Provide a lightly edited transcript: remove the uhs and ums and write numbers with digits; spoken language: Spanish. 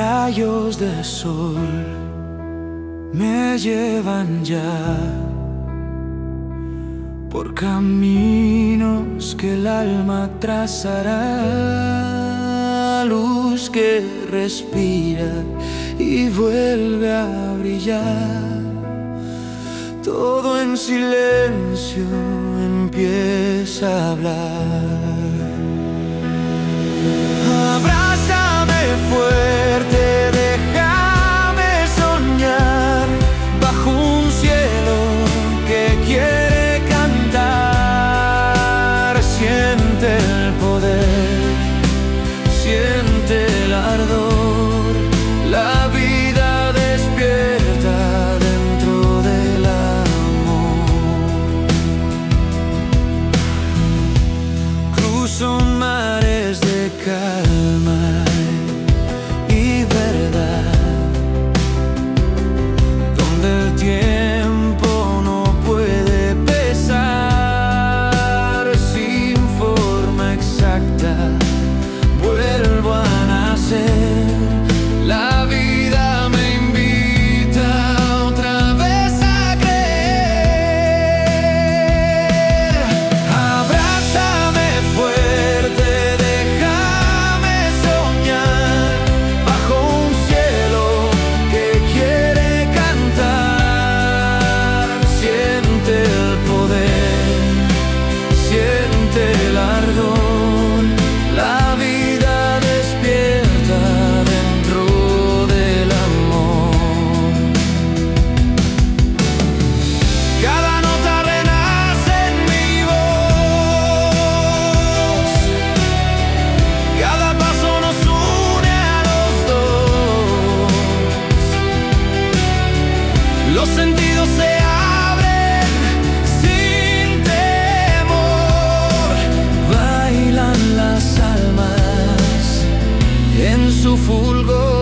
rayos de sol me llevan ya por caminos que el alma trazará, luz que respira y vuelve a brillar. Todo en silencio empieza a hablar. Abrázame fuerte, déjame soñar bajo un cielo que quiere cantar. Siente el poder, siente el ardor, la vida despierta dentro del amor. Cruzo mares de calma y verdad, donde el tiempo no puede pesar. Sin forma exacta vuelvo a nacer. La vida me invita otra vez a creer. Abrázame fuerte, déjame soñar bajo un cielo que quiere cantar. Siente el poder, siente el ardor, la vida despierta dentro del amor. Cada nota renace en mi voz, cada paso nos une a los dos. Los sentidos se abren sin temor, bailan las almas en su fulgor.